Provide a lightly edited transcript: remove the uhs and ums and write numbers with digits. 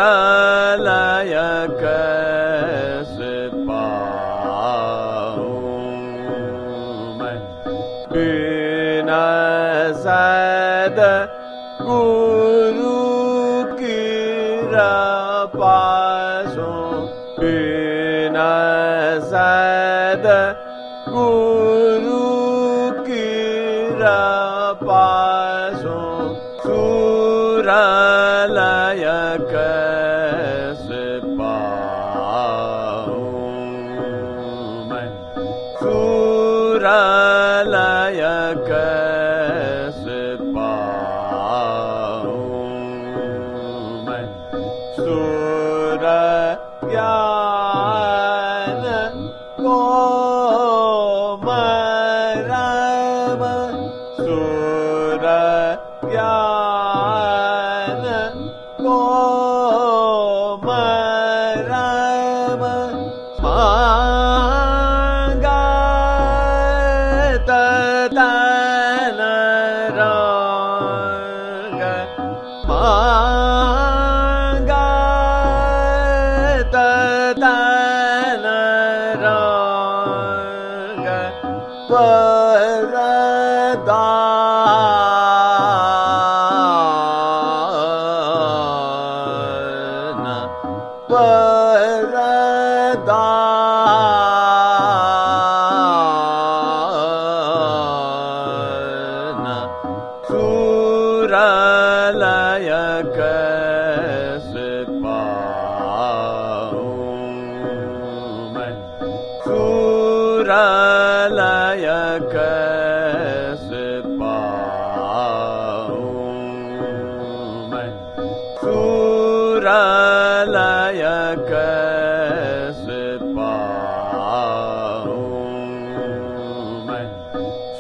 सुरलय कैसे पाऊं मैं बिना सद गुरु की कृपा सो बिना सद गुरु की कृपा सो सुरलय कैसे पाऊं मैं सुरलय कैसे पाऊं मैं सुर ज्ञान को मरम सुर ज्ञान को मरम मांगत तन रंग मांगत तन रंग परदान परदान सुरलय कैसे पाऊं मैं सुरलय कैसे पाऊं मैं सुरलय कैसे